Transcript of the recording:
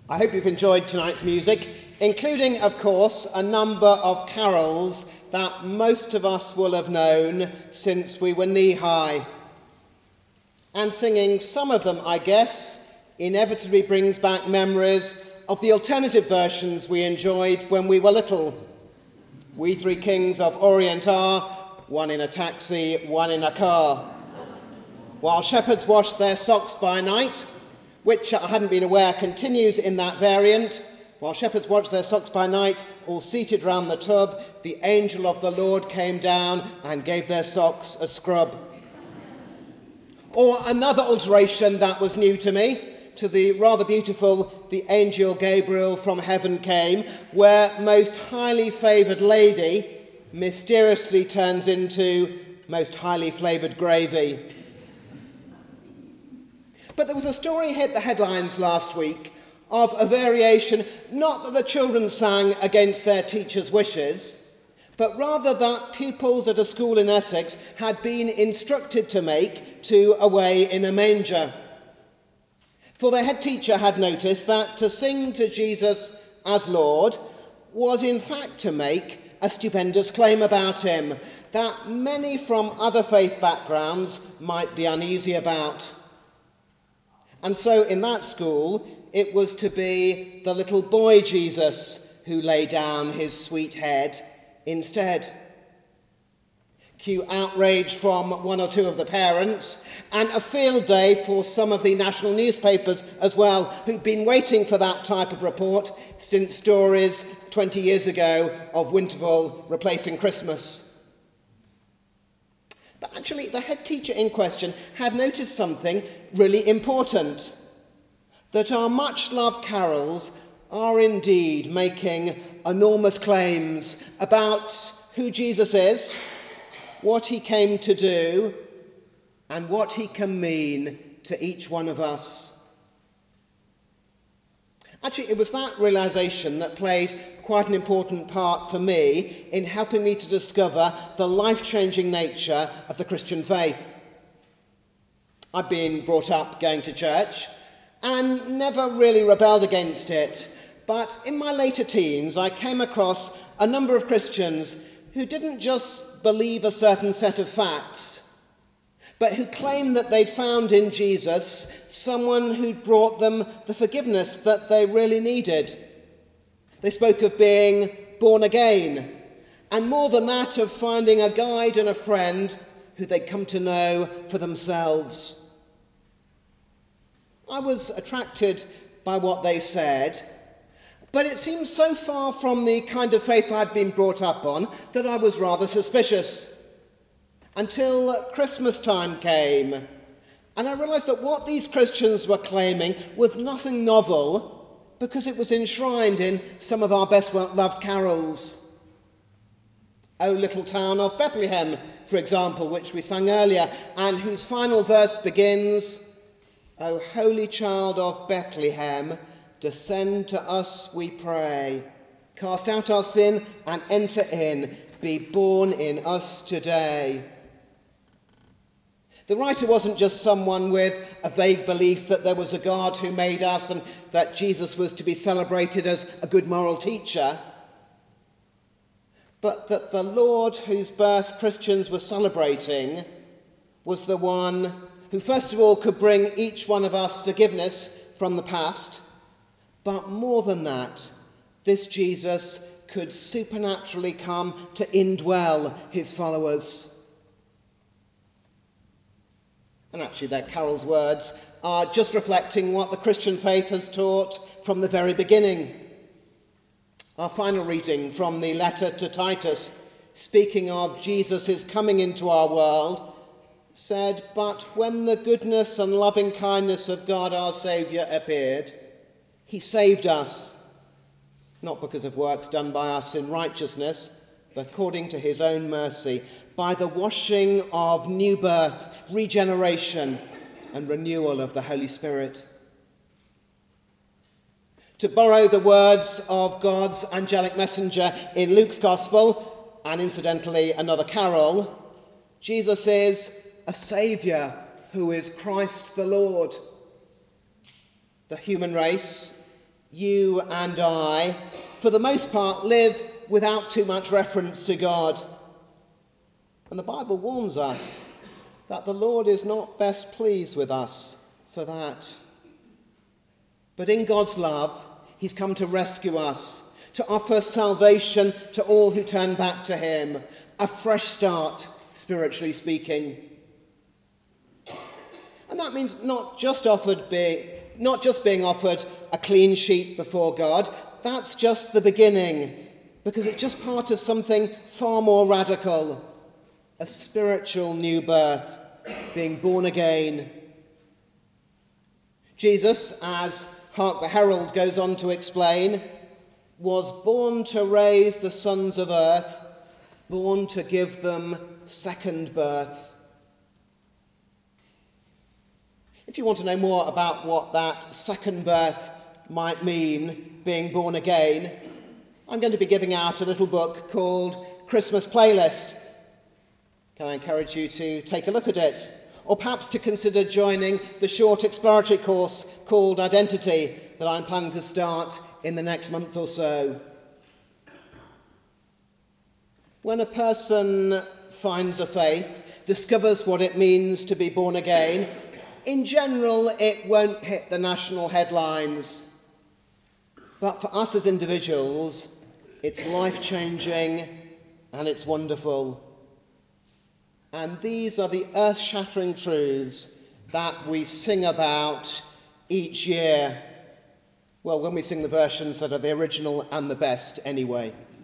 I hope you've enjoyed tonight's music, including, of course, a number of carols that most of us will have known since we were knee-high. And singing some of them, I guess, inevitably brings back memories of the alternative versions we enjoyed when we were little. We Three Kings of Orient are, one in a taxi, one in a car. While shepherds wash their socks by night, which I hadn't been aware continues in that variant. While shepherds watched their socks by night, all seated round the tub, the angel of the Lord came down and gave their socks a scrub. Or another alteration that was new to me, to the rather beautiful The Angel Gabriel from Heaven Came, where Most Highly Favoured Lady mysteriously turns into Most Highly Flavoured Gravy. But there was a story hit the headlines last week of a variation, not that the children sang against their teachers' wishes, but rather that pupils at a school in Essex had been instructed to make to Away in a Manger. For their head teacher had noticed that to sing to Jesus as Lord was in fact to make a stupendous claim about him that many from other faith backgrounds might be uneasy about. And so in that school, it was to be the little boy Jesus who lay down his sweet head instead. Cue outrage from one or two of the parents, and a field day for some of the national newspapers as well, who'd been waiting for that type of report since stories 20 years ago of Winterval replacing Christmas. But actually, the head teacher in question had noticed something really important, that our much-loved carols are indeed making enormous claims about who Jesus is, what he came to do, and what he can mean to each one of us. Actually, it was that realization that played quite an important part for me in helping me to discover the life-changing nature of the Christian faith. I've been brought up going to church and never really rebelled against it, but in my later teens I came across a number of Christians who didn't just believe a certain set of facts, but who claimed that they'd found in Jesus someone who'd brought them the forgiveness that they really needed. They spoke of being born again, and more than that, of finding a guide and a friend who they'd come to know for themselves. I was attracted by what they said, but it seemed so far from the kind of faith I'd been brought up on that I was rather suspicious. Until Christmas time came, and I realised that what these Christians were claiming was nothing novel because it was enshrined in some of our best loved carols. O Little Town of Bethlehem, for example, which we sang earlier, and whose final verse begins, O Holy Child of Bethlehem, descend to us, we pray. Cast out our sin and enter in. Be born in us today. The writer wasn't just someone with a vague belief that there was a God who made us and that Jesus was to be celebrated as a good moral teacher, but that the Lord whose birth Christians were celebrating was the one who first of all could bring each one of us forgiveness from the past, but more than that, this Jesus could supernaturally come to indwell his followers. And actually their carol's words are just reflecting what the Christian faith has taught from the very beginning. Our final reading from the letter to Titus, speaking of Jesus' coming into our world, said, But when the goodness and loving kindness of God our Saviour appeared, he saved us, not because of works done by us in righteousness, but according to his own mercy, by the washing of new birth, regeneration, and renewal of the Holy Spirit. To borrow the words of God's angelic messenger in Luke's Gospel, and incidentally another carol, Jesus is a Saviour who is Christ the Lord. The human race you and I, for the most part, live without too much reference to God. And the Bible warns us that the Lord is not best pleased with us for that. But in God's love, he's come to rescue us, to offer salvation to all who turn back to him, a fresh start, spiritually speaking. And that means not just being offered a clean sheet before God. That's just the beginning, because it's just part of something far more radical, a spiritual new birth, being born again. Jesus, as Hark the Herald goes on to explain, was born to raise the sons of earth, born to give them second birth. If you want to know more about what that second birth might mean, being born again, I'm going to be giving out a little book called Christmas Playlist. Can I encourage you to take a look at it? Or perhaps to consider joining the short exploratory course called Identity that I'm planning to start in the next month or so. When a person finds a faith, discovers what it means to be born again, in general, it won't hit the national headlines. But for us as individuals, it's life-changing and it's wonderful. And these are the earth-shattering truths that we sing about each year. Well, when we sing the versions that are the original and the best anyway.